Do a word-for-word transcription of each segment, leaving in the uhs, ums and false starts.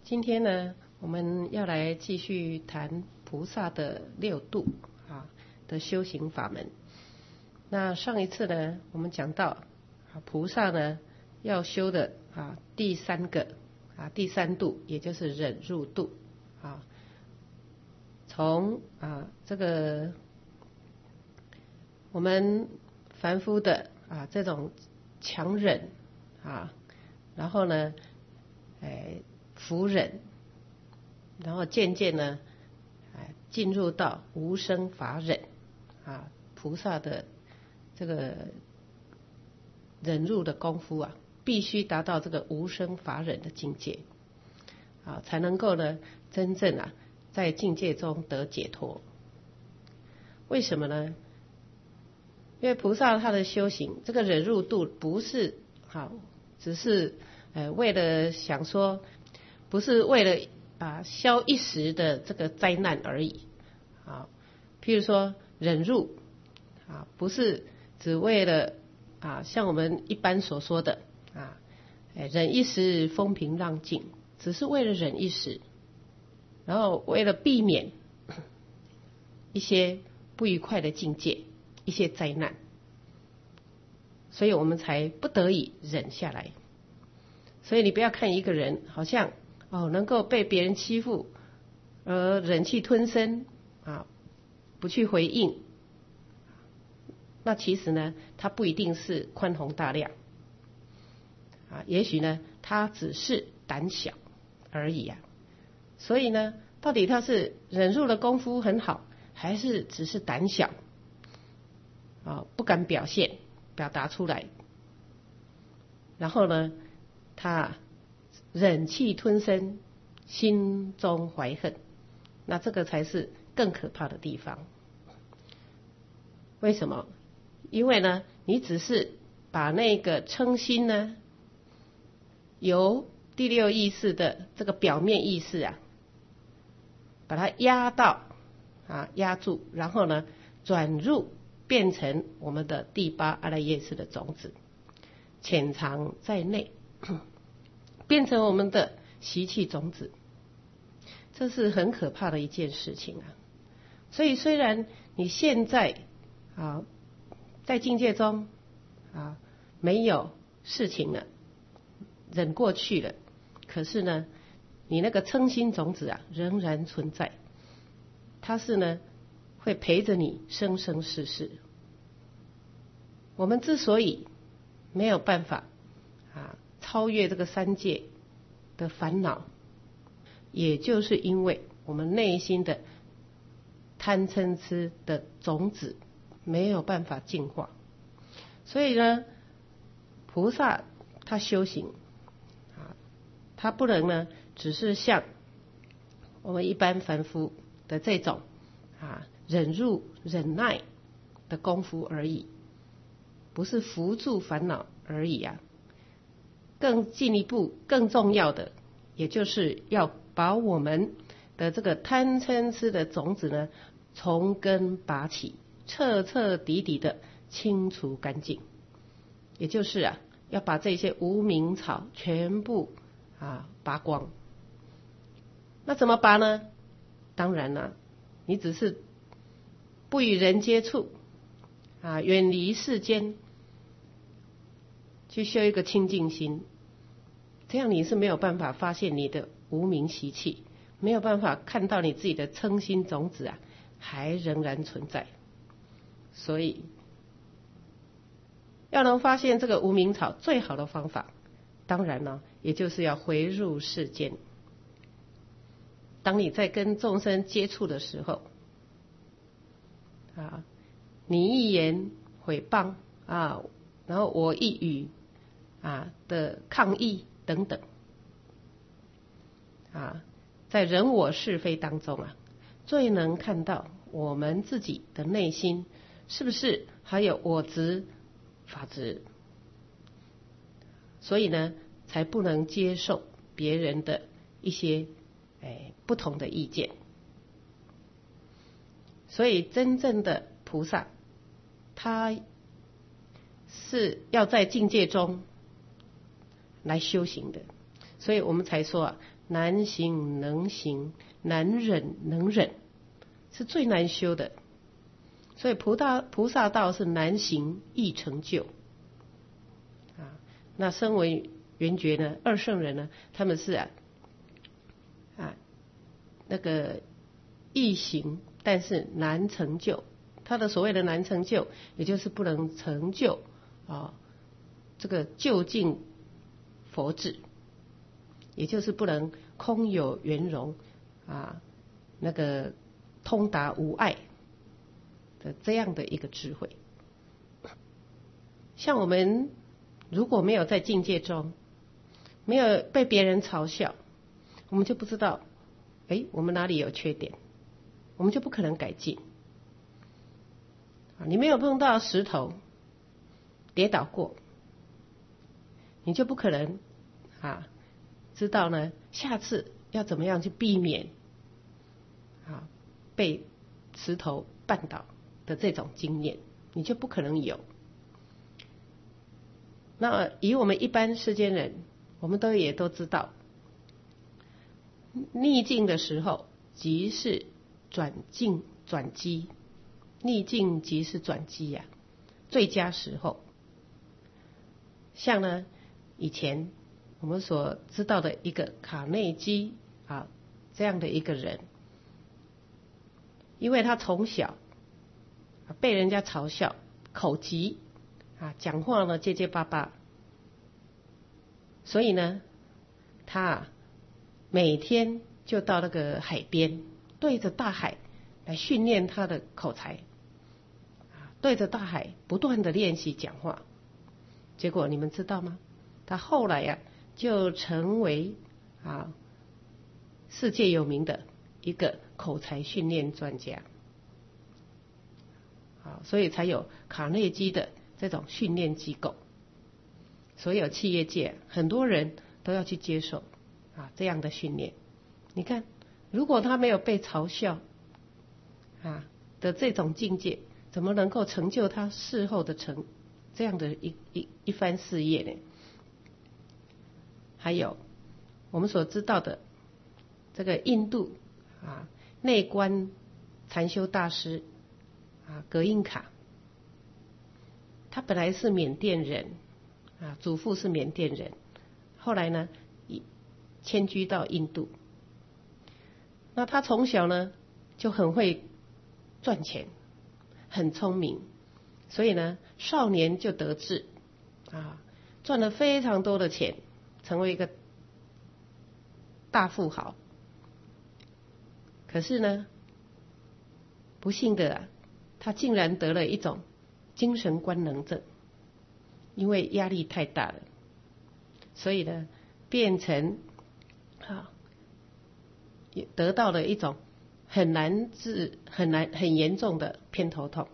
今天呢，我们要来继续谈菩萨的六度啊的修行法门。那上一次呢，我们讲到啊，菩萨呢要修的啊第三个啊第三度，也就是忍辱度啊。从啊这个我们凡夫的啊这种强忍啊，然后呢，哎。伏忍，然后渐渐呢，哎，进入到无生法忍啊，菩萨的这个忍辱的功夫啊，必须达到这个无生法忍的境界啊，才能够呢，真正啊，在境界中得解脱。为什么呢？因为菩萨他的修行，这个忍辱度不是好，只是呃为了想说。不是为了啊消一时的这个灾难而已啊，譬如说忍辱啊，不是只为了啊像我们一般所说的啊，忍一时风平浪静，只是为了忍一时，然后为了避免一些不愉快的境界、一些灾难，所以我们才不得已忍下来。所以你不要看一个人好像。哦，能够被别人欺负而忍气吞声啊，不去回应，那其实呢，他不一定是宽宏大量啊，也许呢，他只是胆小而已啊。所以呢，到底他是忍辱的功夫很好，还是只是胆小啊，不敢表现、表达出来？然后呢，他。忍气吞声，心中怀恨，那这个才是更可怕的地方。为什么？因为呢，你只是把那个嗔心呢，由第六意识的这个表面意识啊，把它压到啊压住，然后呢转入变成我们的第八阿赖耶识的种子，潜藏在内。变成我们的习气种子，这是很可怕的一件事情啊！所以虽然你现在啊在境界中啊没有事情了，忍过去了，可是呢，你那个嗔心种子啊仍然存在，它是呢会陪着你生生世世。我们之所以没有办法啊。超越这个三界的烦恼，也就是因为我们内心的贪嗔痴的种子没有办法净化。所以呢，菩萨他修行啊，他不能呢只是像我们一般凡夫的这种啊忍辱忍耐的功夫而已，不是扶助烦恼而已啊。更进一步、更重要的，也就是要把我们的这个贪嗔痴的种子呢，从根拔起，彻彻底底的清除干净。也就是啊，要把这些无明草全部啊拔光。那怎么拔呢？当然了、啊，你只是不与人接触啊，远离世间。去修一个清净心，这样你是没有办法发现你的无明习气，没有办法看到你自己的嗔心种子啊，还仍然存在。所以，要能发现这个无明草，最好的方法，当然呢，也就是要回入世间。当你在跟众生接触的时候，啊，你一言毁谤啊，然后我一语。啊的抗议等等，啊，在人我是非当中啊，最能看到我们自己的内心是不是还有我执、法执，所以呢，才不能接受别人的一些哎不同的意见。所以真正的菩萨，他是要在境界中来修行的，所以我们才说啊， 难行能行，难忍能忍，是最难修的。所以菩萨菩萨道是难行易成就啊。那声闻缘觉呢，二圣人呢，他们是啊啊那个易行，但是难成就。他的所谓的难成就，也就是不能成就啊这个究竟佛智，也就是不能空有圆融啊那个通达无碍的这样的一个智慧。像我们如果没有在境界中，没有被别人嘲笑，我们就不知道，哎，我们哪里有缺点，我们就不可能改进。你没有碰到石头跌倒过，你就不可能啊知道呢下次要怎么样去避免啊被石头绊倒的这种经验，你就不可能有。那以我们一般世间人，我们都也都知道，逆境的时候即是转境转机，逆境即是转机呀、啊，最佳时候。像呢以前我们所知道的一个卡内基啊这样的一个人，因为他从小被人家嘲笑口疾啊，讲话呢结结巴巴，所以呢他、啊、每天就到那个海边，对着大海来训练他的口才，对着大海不断的练习讲话。结果你们知道吗？他后来呀、啊、就成为啊世界有名的一个口才训练专家。啊，所以才有卡内基的这种训练机构。所有企业界很多人都要去接受啊这样的训练。你看，如果他没有被嘲笑啊的这种境界，怎么能够成就他事后的成这样的一一一番事业呢？还有我们所知道的这个印度啊内观禅修大师啊格印卡，他本来是缅甸人啊，祖父是缅甸人，后来呢迁居到印度。那他从小呢就很会赚钱，很聪明，所以呢少年就得志啊，赚了非常多的钱，成为一个大富豪。可是呢不幸的啊，他竟然得了一种精神官能症，因为压力太大了，所以呢变成啊得到了一种很难治、很难很严重的偏头痛。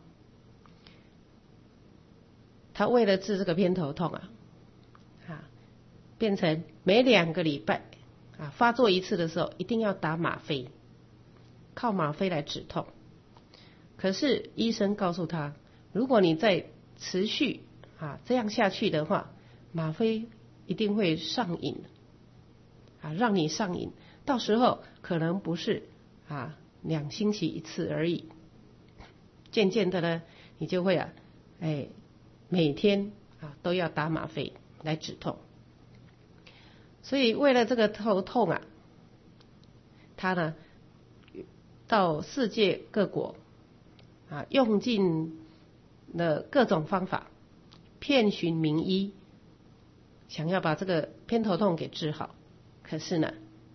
他为了治这个偏头痛啊，啊，变成每两个礼拜啊发作一次的时候，一定要打吗啡，靠吗啡来止痛。可是医生告诉他，如果你再持续啊这样下去的话，吗啡一定会上瘾啊，让你上瘾，到时候可能不是啊两星期一次而已，渐渐的呢，你就会啊，哎，每天啊都要打吗啡来止痛。所以为了这个头痛啊，他呢到世界各国啊，用尽了各种方法，遍寻名医，想要把这个偏头痛给治好。可是呢，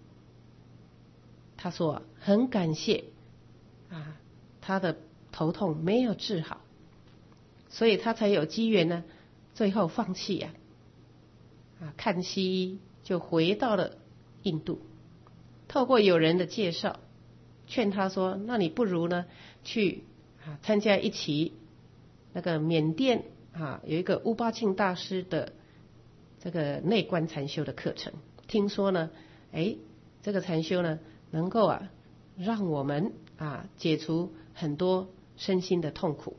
他说、啊、很感谢啊，他的头痛没有治好，所以他才有机缘呢，最后放弃呀、啊，啊，看西医，就回到了印度。透过有人的介绍，劝他说：“那你不如呢，去啊参加一期那个缅甸啊有一个乌巴庆大师的这个内观禅修的课程。听说呢，哎，这个禅修呢，能够啊让我们啊解除很多身心的痛苦。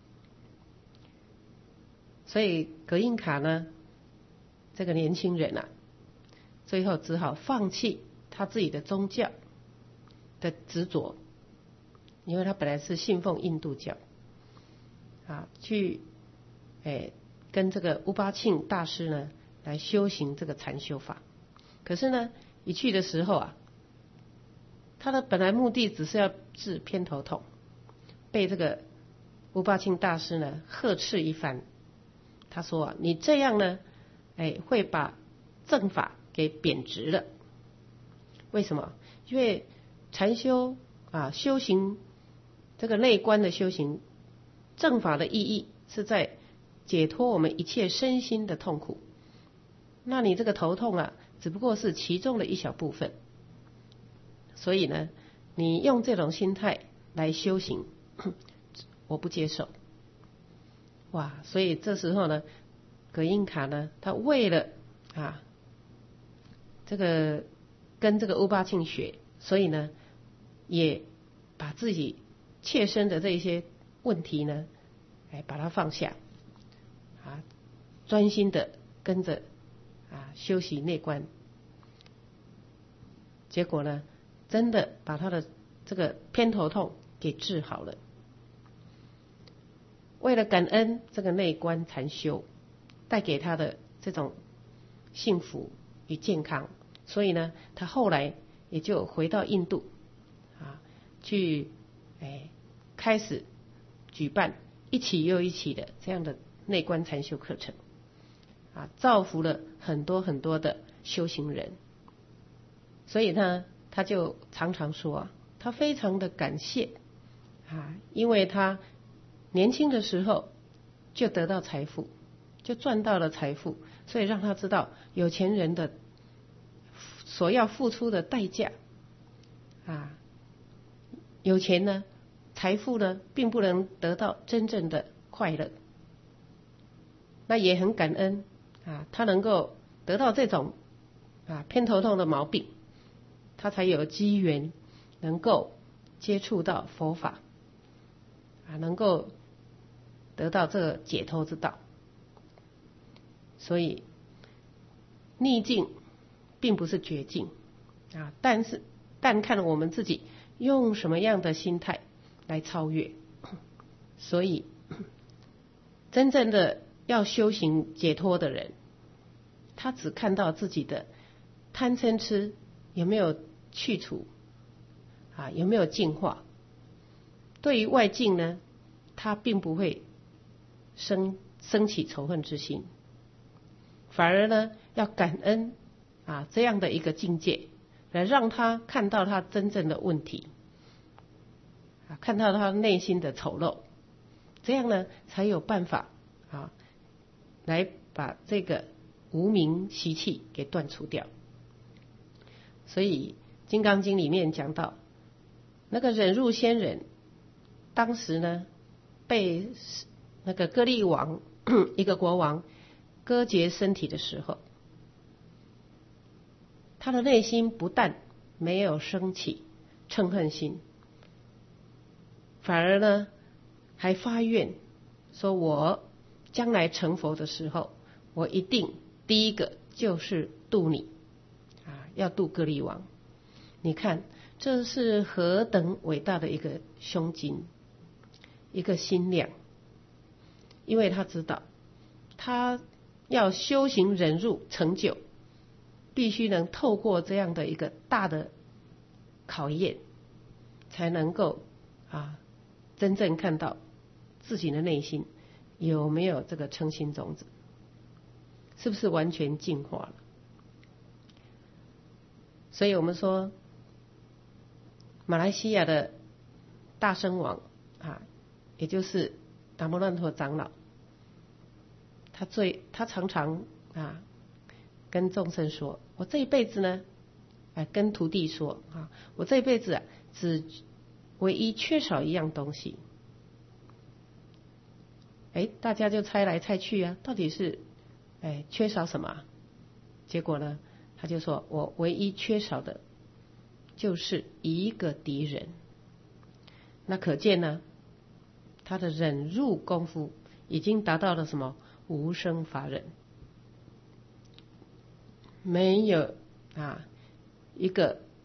所以格印卡呢，这个年轻人啊，最后只好放弃他自己的宗教的执着，因为他本来是信奉印度教，啊，去，哎，跟这个乌巴庆大师呢来修行这个禅修法。可是呢，一去的时候啊，他的本来目的只是要治偏头痛，被这个乌巴庆大师呢呵斥一番。他说啊，你这样呢，哎，会把正法给贬值了。为什么？因为禅修啊，修行这个内观的修行，正法的意义是在解脱我们一切身心的痛苦。那你这个头痛啊，只不过是其中的一小部分。所以呢，你用这种心态来修行，我不接受。哇，所以这时候呢，葛印卡呢，他为了啊，这个跟这个乌巴庆学，所以呢，也把自己切身的这一些问题呢，哎，把它放下，啊，专心的跟着啊修习内观，结果呢，真的把他的这个偏头痛给治好了。为了感恩这个内观禅修带给他的这种幸福与健康，所以呢，他后来也就回到印度啊，去哎开始举办一期又一期的这样的内观禅修课程啊，造福了很多很多的修行人。所以呢，他就常常说啊，他非常的感谢啊，因为他年轻的时候就得到财富，就赚到了财富，所以让他知道有钱人的所要付出的代价啊。有钱呢，财富呢，并不能得到真正的快乐。那也很感恩啊，他能够得到这种啊偏头痛的毛病，他才有机缘能够接触到佛法啊，能够得到这个解脱之道。所以逆境并不是绝境啊，但是但看我们自己用什么样的心态来超越。所以真正的要修行解脱的人，他只看到自己的贪嗔痴有没有去除啊，有没有净化。对于外境呢，他并不会生生起仇恨之心，反而呢要感恩啊这样的一个境界，来让他看到他真正的问题啊，看到他内心的丑陋，这样呢才有办法啊来把这个无明习气给断除掉。所以《金刚经》里面讲到，那个忍辱仙人当时呢被那个歌利王一个国王割截身体的时候，他的内心不但没有升起嗔恨心，反而呢还发愿说，我将来成佛的时候，我一定第一个就是度你啊，要度歌利王。你看这是何等伟大的一个胸襟，一个心量。因为他知道他要修行忍辱成就，必须能透过这样的一个大的考验，才能够啊真正看到自己的内心有没有这个嗔心种子，是不是完全净化了。所以我们说马来西亚的大僧王啊，也就是达摩乱陀长老，他最他常常啊跟众生说，我这一辈子呢，哎跟徒弟说啊，我这一辈子啊只唯一缺少一样东西。哎，大家就猜来猜去啊，到底是哎缺少什么？结果呢，他就说，我唯一缺少的就是一个敌人。那可见呢，他的忍辱功夫已经达到了什么无生法忍，没有啊一个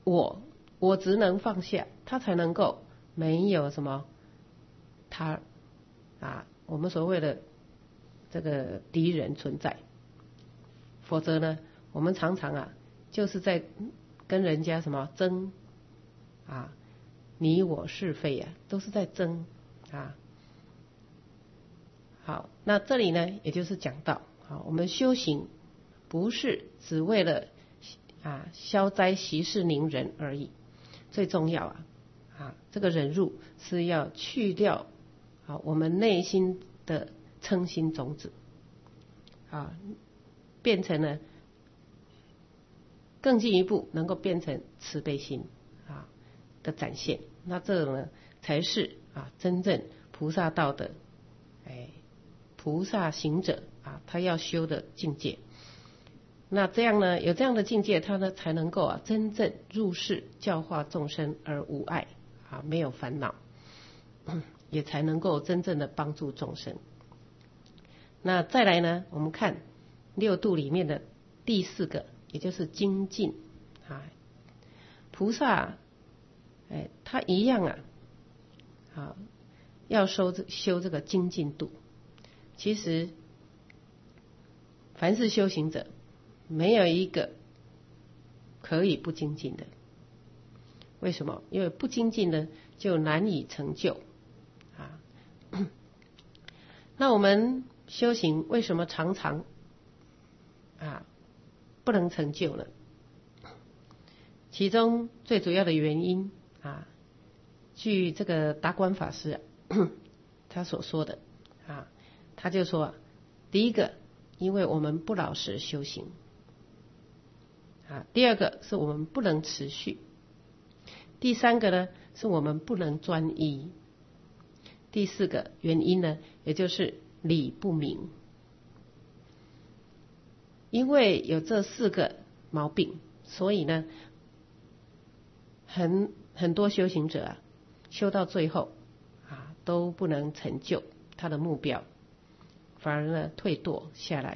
我我只能放下，他才能够没有什么他啊，我们所谓的这个敌人存在。否则呢，我们常常啊，就是在跟人家什么争啊，你我是非啊，都是在争啊。好，那这里呢，也就是讲到，好，我们修行不是只为了啊消灾息事宁人而已，最重要啊啊，这个忍辱是要去掉啊我们内心的嗔心种子啊，变成了更进一步能够变成慈悲心啊的展现。那这呢才是啊真正菩萨道的哎菩萨行者啊他要修的境界。那这样呢，有这样的境界，他呢才能够啊真正入世教化众生而无碍啊，没有烦恼，也才能够真正的帮助众生。那再来呢，我们看六度里面的第四个，也就是精进啊，菩萨哎他一样啊啊要修修这个精进度。其实凡是修行者，没有一个可以不精进的。为什么？因为不精进呢，就难以成就啊。那我们修行为什么常常啊不能成就呢？其中最主要的原因啊，据这个达观法师、啊、他所说的啊，他就说、啊，第一个，因为我们不老实修行。啊，第二个是我们不能持续，第三个呢是我们不能专一，第四个原因呢，也就是理不明。因为有这四个毛病，所以呢，很很多修行者啊，修到最后啊都不能成就他的目标，反而呢退堕下来。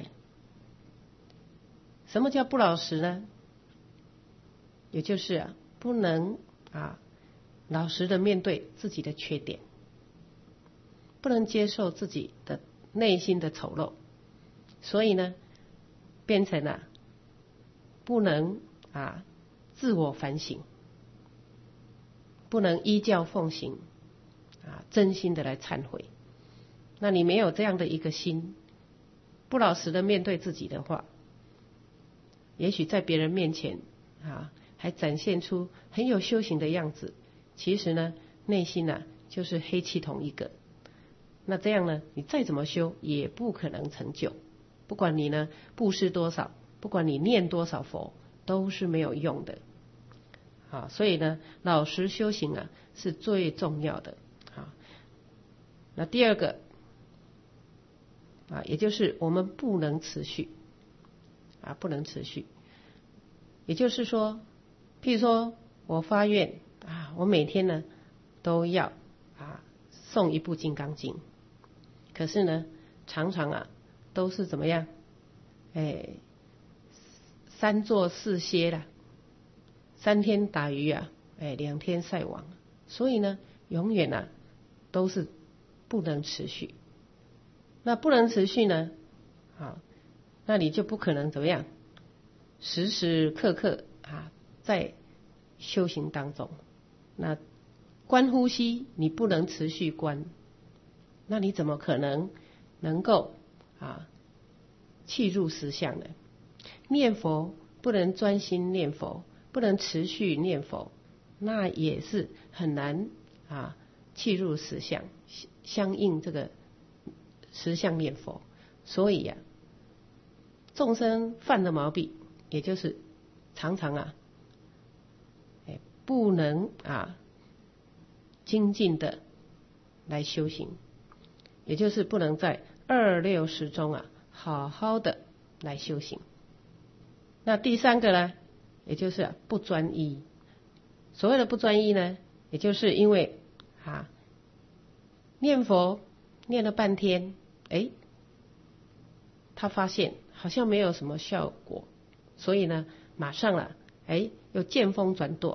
什么叫不老实呢？也就是啊，不能啊老实的面对自己的缺点，不能接受自己的内心的丑陋，所以呢，变成了、啊、不能啊自我反省，不能依教奉行啊，真心的来忏悔。那你没有这样的一个心，不老实的面对自己的话，也许在别人面前啊，还展现出很有修行的样子，其实呢，内心呢、啊、就是黑气筒一个。那这样呢，你再怎么修也不可能成就。不管你呢布施多少，不管你念多少佛，都是没有用的。啊，所以呢，老实修行啊是最重要的。啊，那第二个啊，也就是我们不能持续啊，不能持续。也就是说，譬如说我发愿啊，我每天呢都要啊诵一部《金刚经》，可是呢，常常啊都是怎么样？哎，三坐四歇啦，三天打鱼啊，哎，两天晒网，所以呢，永远啊都是不能持续。那不能持续呢，啊，那你就不可能怎么样？时时刻刻啊在修行当中。那观呼吸你不能持续观，那你怎么可能能够啊契入实相呢？念佛不能专心念佛，不能持续念佛，那也是很难啊契入实相，相应这个实相念佛。所以呀、啊，众生犯的毛病，也就是常常啊，哎，不能啊精进的来修行，也就是不能在二六时中啊好好的来修行。那第三个呢，也就是、啊、不专一。所谓的不专一呢，也就是因为啊念佛念了半天，哎，他发现好像没有什么效果，所以呢，马上了，哎，又见风转舵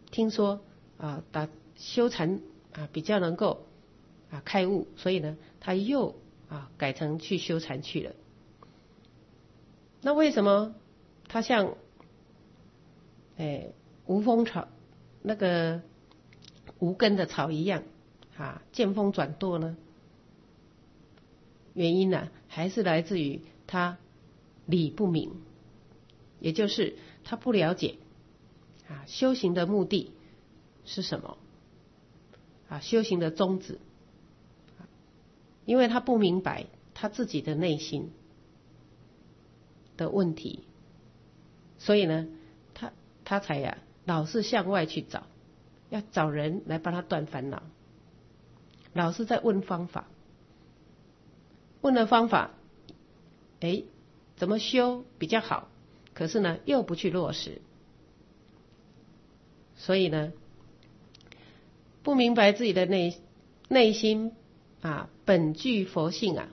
听说啊打修禅啊比较能够啊开悟，所以呢他又啊改成去修禅去了。那为什么他像哎无风草那个无根的草一样啊见风转舵呢？原因呢还是来自于他理不明，也就是他不了解啊修行的目的是什么啊修行的宗旨，因为他不明白他自己的内心的问题，所以呢他他才呀、啊、老是向外去找，要找人来帮他断烦恼，老是在问方法，问了方法，哎，怎么修比较好？可是呢，又不去落实，所以呢，不明白自己的内内心啊，本具佛性啊，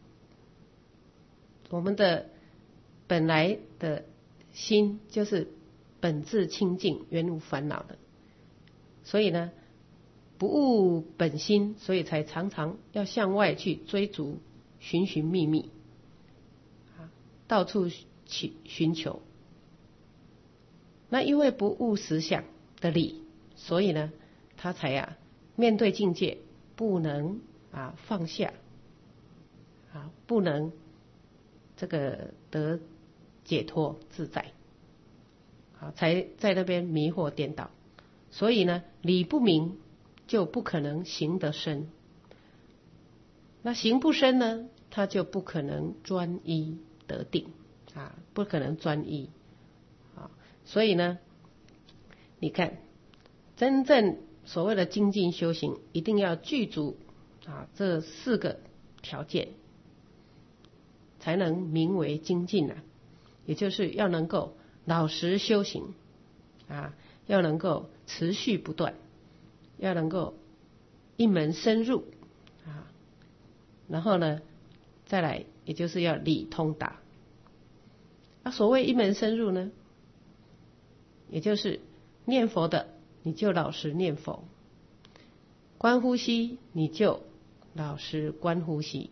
我们的本来的心就是本自清净，原无烦恼的，所以呢，不悟本心，所以才常常要向外去追逐。寻寻觅觅，到处去寻求。那因为不悟实相的理，所以呢，他才啊面对境界不能啊放下，啊不能这个得解脱自在，啊才在那边迷惑颠倒。所以呢，理不明就不可能行得深。那行不深呢，他就不可能专一得定啊，不可能专一啊。所以呢，你看，真正所谓的精进修行，一定要具足啊这四个条件，才能名为精进啊。也就是要能够老实修行啊，要能够持续不断，要能够一门深入。然后呢，再来，也就是要理通达。那所谓一门深入呢，也就是念佛的，你就老实念佛；观呼吸，你就老实观呼吸。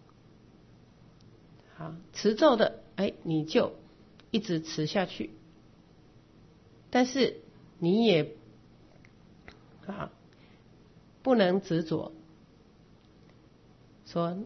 好，持咒的，哎，你就一直持下去。但是你也啊，不能执着。说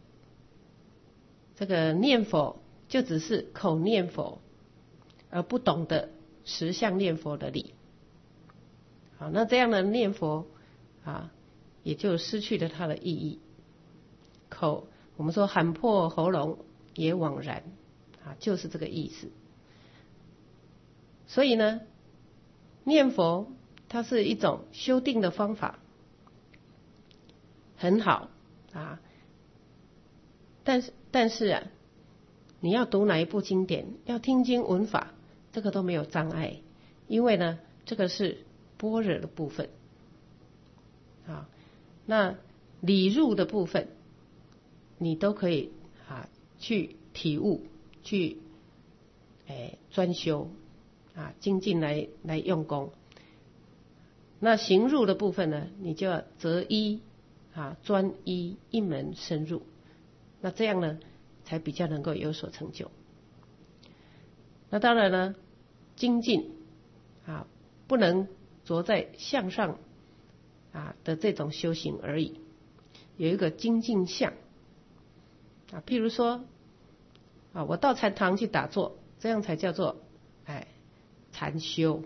这个念佛就只是口念佛，而不懂得实相念佛的理。好，那这样的念佛啊，也就失去了它的意义。口我们说喊破喉咙也枉然啊，就是这个意思。所以呢，念佛它是一种修定的方法，很好啊。但是但是啊，你要读哪一部经典，要听经闻法，这个都没有障碍，因为呢，这个是般若的部分啊。那理入的部分，你都可以啊去体悟，去哎专修啊精进来来用功。那行入的部分呢，你就要择一啊专一一门深入。那这样呢，才比较能够有所成就。那当然呢，精进啊，不能着在向上啊的这种修行而已，有一个精进相啊。譬如说啊，我到禅堂去打坐，这样才叫做哎禅修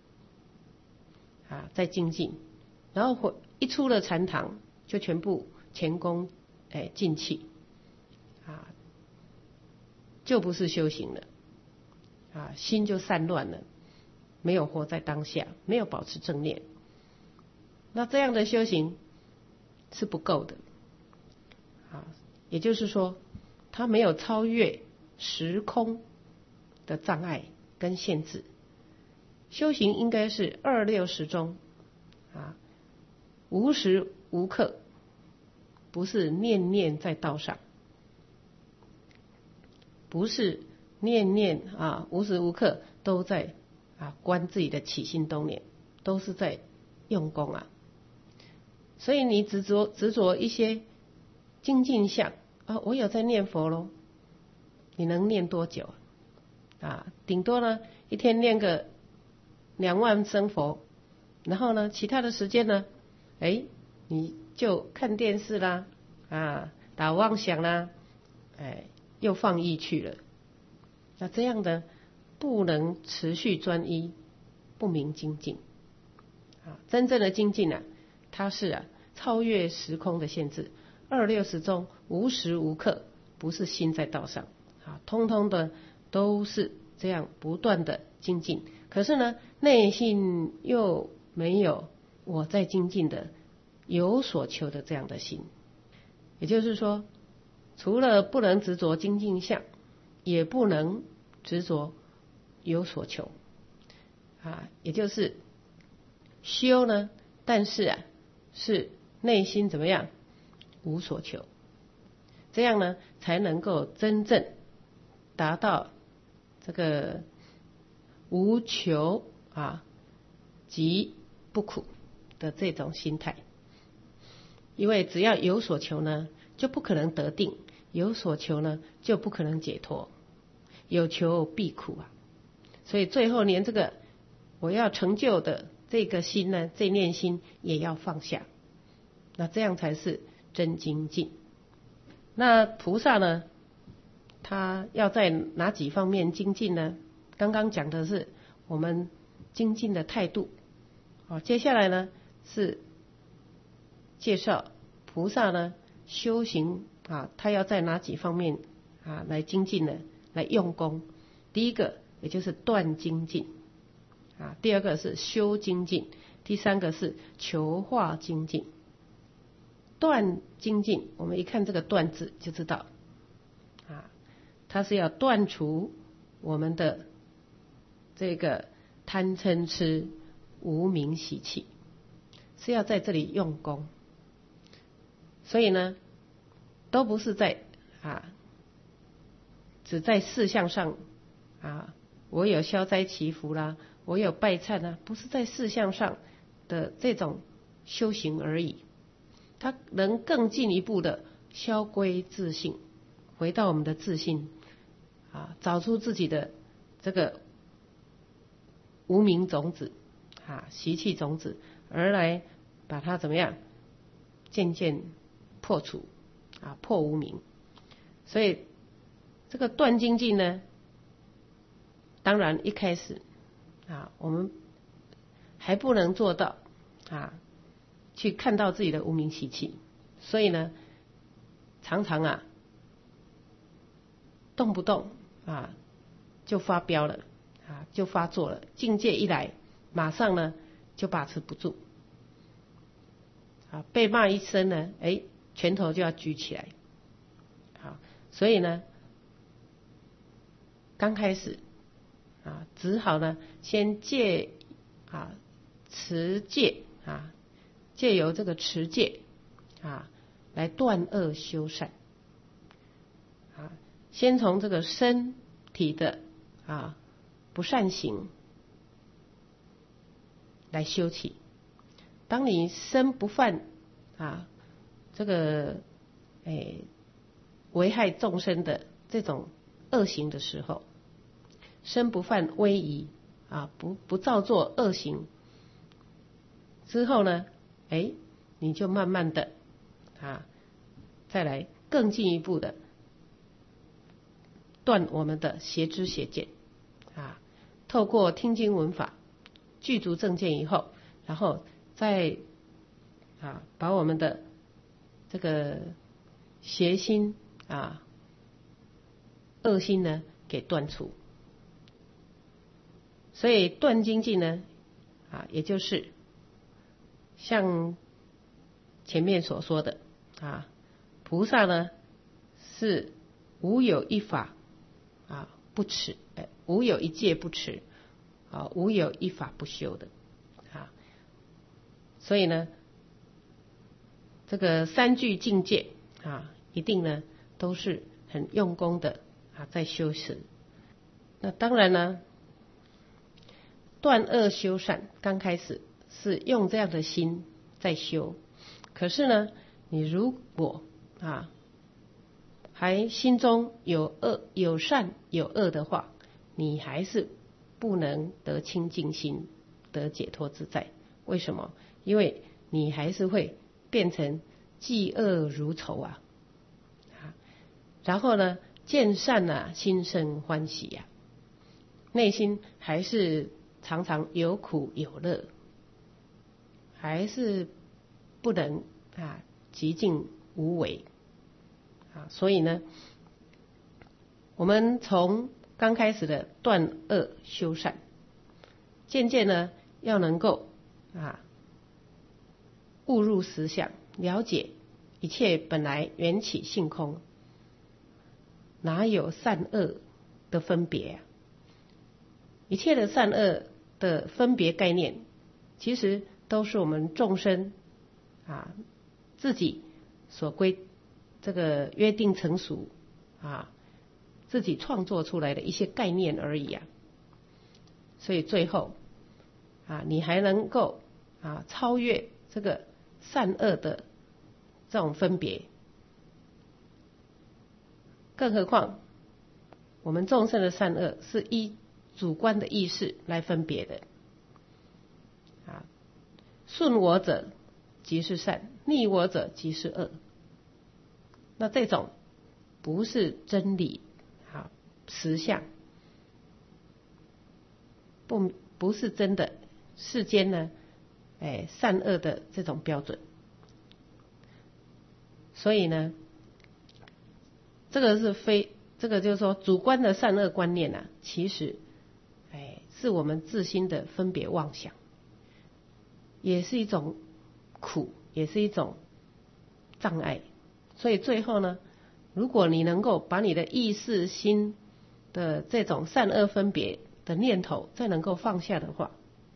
啊，在精进。然后回一出了禅堂，就全部前功哎尽弃。啊，就不是修行了，啊，心就散乱了，没有活在当下，没有保持正念，那这样的修行是不够的，啊，也就是说，他没有超越时空的障碍跟限制。修行应该是二六时中，啊，无时无刻，不是念念在道上。不是念念啊，无时无刻都在啊观自己的起心动念， 都是在用功啊。所以你执着执着一些精进相啊，我有在念佛咯，你能念多久啊？顶多呢一天念个两万声佛，然后呢其他的时间呢，哎，你就看电视啦，啊，打妄想啦，哎，又放逸去了。那这样的不能持续专一，不明精进啊。真正的精进啊，它是啊超越时空的限制，二六时中无时无刻不是心在道上啊，通通的都是这样不断的精进。可是呢，内心又没有我在精进的有所求的这样的心。也就是说，除了不能执着精进相，也不能执着有所求啊，也就是修呢，但是啊是内心怎么样无所求，这样呢才能够真正达到这个无求啊即不苦的这种心态。因为只要有所求呢，就不可能得定；有所求呢，就不可能解脱。有求必苦啊！所以最后连这个我要成就的这个心呢，这念心也要放下，那这样才是真精进。那菩萨呢，他要在哪几方面精进呢？刚刚讲的是我们精进的态度，好，接下来呢是介绍菩萨呢修行啊，他要在哪几方面啊来精进呢？来用功。第一个也就是断精进啊，第二个是修精进，第三个是求化精进。断精进，我们一看这个断字就知道啊，它是要断除我们的这个贪嗔痴无明习气，是要在这里用功。所以呢，都不是在啊，只在事项上啊，我有消灾祈福啦，我有拜忏啦，不是在事项上的这种修行而已。它能更进一步的消归自性，回到我们的自性啊，找出自己的这个无明种子啊，习气种子，而来把它怎么样渐渐破除啊，破无明。所以这个断精进呢，当然一开始啊，我们还不能做到啊，去看到自己的无明习气，所以呢，常常啊，动不动啊就发飙了啊，就发作了，境界一来，马上呢就把持不住啊，被骂一声呢，哎，拳头就要举起来，好，所以呢，刚开始啊，只好呢先借啊持戒啊，借由这个持戒啊来断恶修善啊，先从这个身体的啊不善行来修起。当你身不犯啊这个诶危害众生的这种恶行的时候，身不犯威仪啊，不不造作恶行之后呢，哎，你就慢慢的啊，再来更进一步的断我们的邪知邪见啊，透过听经闻法具足正见以后，然后再啊把我们的这个邪心啊恶心呢给断除。所以断精进呢啊，也就是像前面所说的啊，菩萨呢是无有一法啊不持，哎，无有一戒不持啊，无有一法不修的啊。所以呢，这个三具境界啊，一定呢都是很用功的啊，在修持。那当然呢，断恶修善刚开始是用这样的心在修。可是呢，你如果啊还心中有恶、有善、有恶的话，你还是不能得清净心，得解脱自在。为什么？因为你还是会变成嫉恶如仇啊，然后呢，见善啊，心生欢喜呀、啊，内心还是常常有苦有乐，还是不能啊极尽无为啊。所以呢，我们从刚开始的断恶修善，渐渐呢要能够啊悟入实相，了解一切本来缘起性空，哪有善恶的分别啊？一切的善恶的分别概念，其实都是我们众生啊自己所规这个约定成熟啊，自己创作出来的一些概念而已啊。所以最后啊，你还能够啊超越这个善恶的这种分别，更何况我们众生的善恶是依主观的意识来分别的啊，顺我者即是善，逆我者即是恶。那这种不是真理啊，实相，不不是真的世间呢，哎，善恶的这种标准。所以呢，这个是非，这个就是说主观的善恶观念啊，其实，哎，是我们自心的分别妄想，也是一种苦，也是一种障碍。所以最后呢，如果你能够把你的意识心的这种善恶分别的念头再能够放下的话，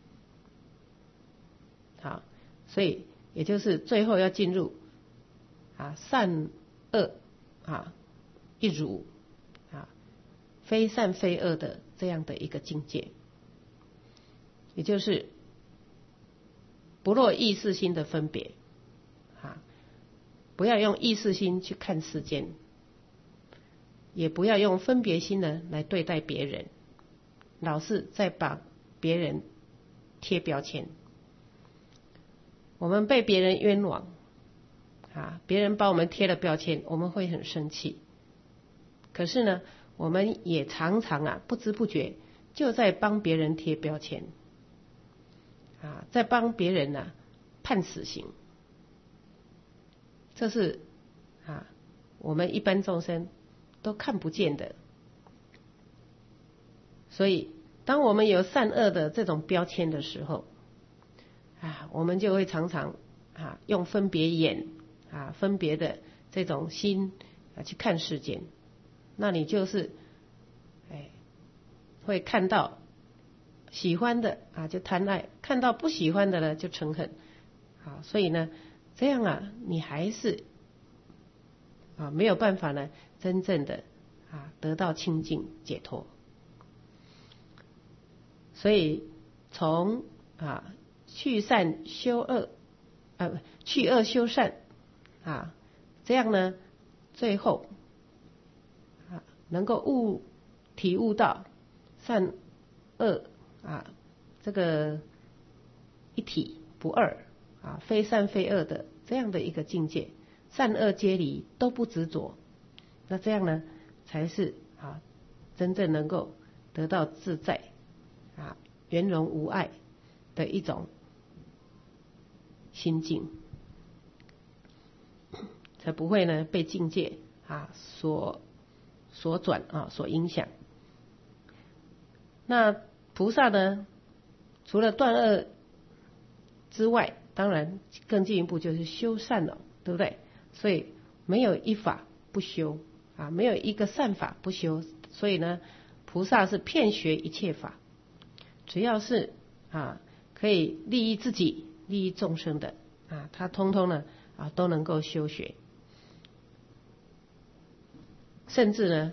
好，所以也就是最后要进入啊善恶啊一如啊非善非恶的这样的一个境界，也就是不落意识心的分别啊，不要用意识心去看世间，也不要用分别心呢来对待别人，老是在把别人贴标签。我们被别人冤枉啊，别人把我们贴了标签，我们会很生气。可是呢，我们也常常啊不知不觉就在帮别人贴标签啊，在帮别人呢、啊、判死刑。这是啊我们一般众生都看不见的。所以当我们有善恶的这种标签的时候啊，我们就会常常啊用分别眼啊分别的这种心啊去看世间，那你就是哎会看到喜欢的啊就贪爱，看到不喜欢的呢就嗔恨啊。所以呢这样啊你还是啊没有办法呢真正的啊得到清净解脱。所以从啊去善修恶啊去恶修善啊，这样呢最后啊能够悟体悟到善恶啊这个一体不二啊非善非恶的这样的一个境界，善恶皆离，都不执着。那这样呢才是啊真正能够得到自在啊圆融无碍的一种心境，才不会呢被境界啊所所转啊所影响。那菩萨呢，除了断恶之外，当然更进一步就是修善了，对不对？所以没有一法不修啊，没有一个善法不修。所以呢，菩萨是遍学一切法，只要是啊可以利益自己、利益众生的啊，他通通呢啊都能够修学，甚至呢，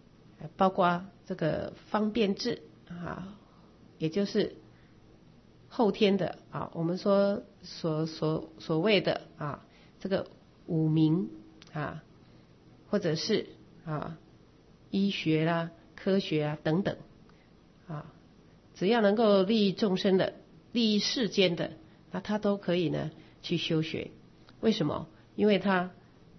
包括这个方便智啊，也就是后天的啊，我们说所所所谓的啊这个五明啊，或者是啊医学啦、科学啊等等啊，只要能够利益众生的、利益世间的，那他都可以呢去修学。为什么？因为他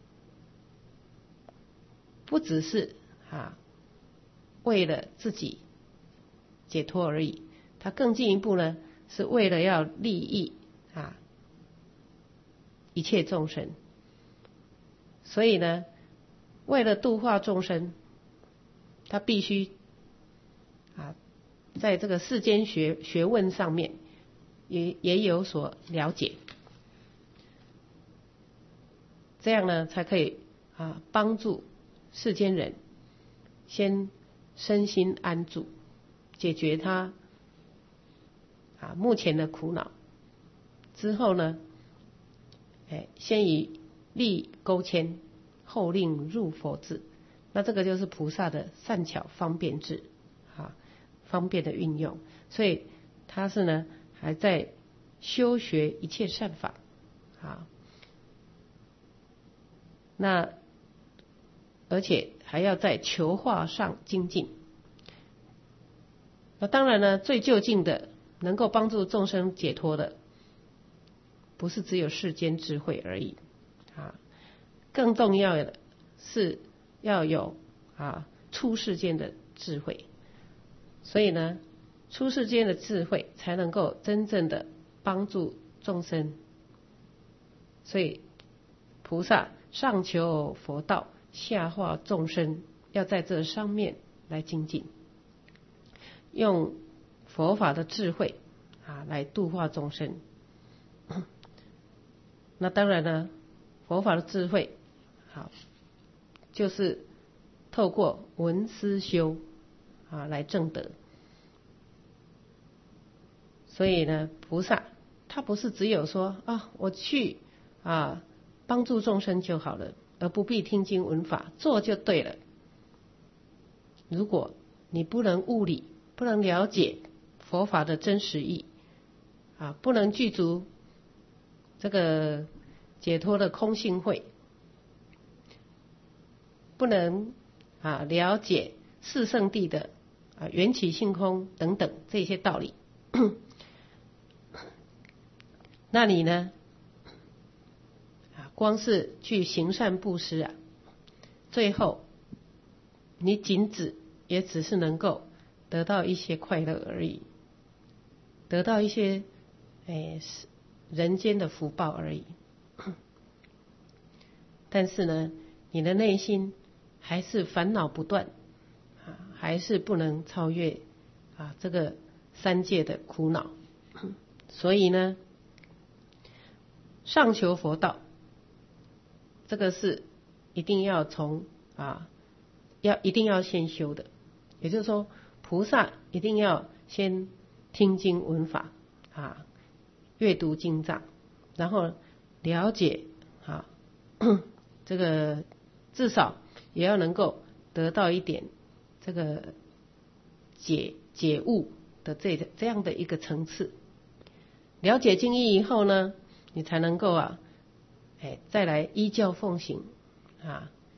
不只是啊为了自己解脱而已，他更进一步呢是为了要利益啊一切众生。所以呢，为了度化众生，他必须啊在这个世间学学问上面也也有所了解，这样呢才可以啊帮助世间人先身心安住，解决他啊目前的苦恼。之后呢，哎，先以力勾牵，后令入佛智。那这个就是菩萨的善巧方便智啊，方便的运用。所以他是呢还在修学一切善法啊，那而且还要在求化上精进。那当然呢，最究竟的能够帮助众生解脱的，不是只有世间智慧而已啊，更重要的是要有啊出世间的智慧。所以呢，出世间的智慧才能够真正的帮助众生。所以菩萨上求佛道，下化众生，要在这上面来精进，用佛法的智慧啊来度化众生。那当然呢，佛法的智慧好就是透过闻思修啊来证得。所以呢，菩萨他不是只有说啊我去啊帮助众生就好了，而不必听经闻法，做就对了。如果你不能悟理，不能了解佛法的真实义啊，不能具足这个解脱的空性慧，不能啊了解四圣谛的啊缘起性空等等这些道理，那你呢啊光是去行善布施啊，最后你仅只也只是能够得到一些快乐而已，得到一些哎人间的福报而已。但是呢，你的内心还是烦恼不断啊，还是不能超越啊这个三界的苦恼。所以呢，上求佛道，这个是一定要从啊要一定要先修的。也就是说，菩萨一定要先听经闻法啊，阅读经藏，然后了解啊这个至少也要能够得到一点这个解解悟的这这样的一个层次。了解经义以后呢，你才能够啊，哎再来依教奉行啊，